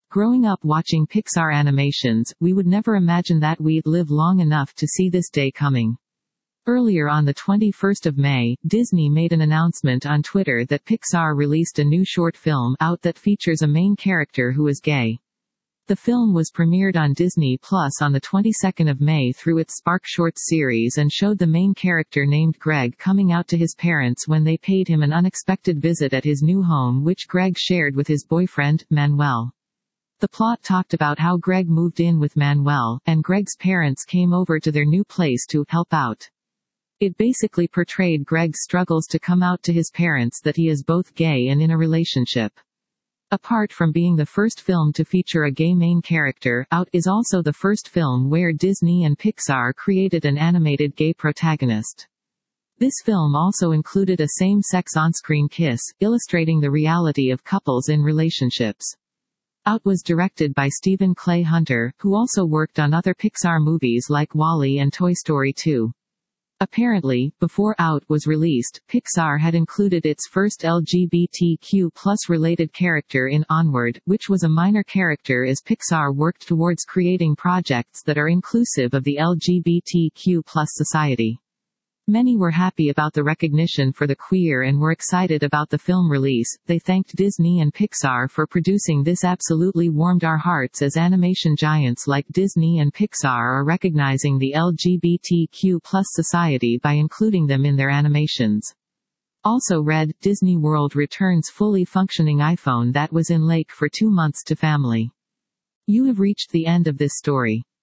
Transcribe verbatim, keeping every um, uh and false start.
Growing up watching Pixar animations, we would never imagine that we'd live long enough to see this day coming. Earlier on the twenty-first of May, Disney made an announcement on Twitter that Pixar released a new short film out that features a main character who is gay. The film was premiered on Disney Plus on the twenty-second of May through its Spark Shorts series and showed the main character named Greg coming out to his parents when they paid him an unexpected visit at his new home, which Greg shared with his boyfriend, Manuel. The plot talked about how Greg moved in with Manuel, and Greg's parents came over to their new place to help out. It basically portrayed Greg's struggles to come out to his parents that he is both gay and in a relationship. Apart from being the first film to feature a gay main character, Out is also the first film where Disney and Pixar created an animated gay protagonist. This film also included a same-sex on-screen kiss, illustrating the reality of couples in relationships. Out was directed by Stephen Clay Hunter, who also worked on other Pixar movies like WALL-E and Toy Story two. Apparently, before Out was released, Pixar had included its first L G B T Q plus related character in Onward, which was a minor character as Pixar worked towards creating projects that are inclusive of the L G B T Q plus society. Many were happy about the recognition for the queer and were excited about the film release. They thanked Disney and Pixar for producing this. Absolutely warmed our hearts as animation giants like Disney and Pixar are recognizing the L G B T Q plus society by including them in their animations. Also read, Disney World returns fully functioning iPhone that was in lake for two months to family. You have reached the end of this story.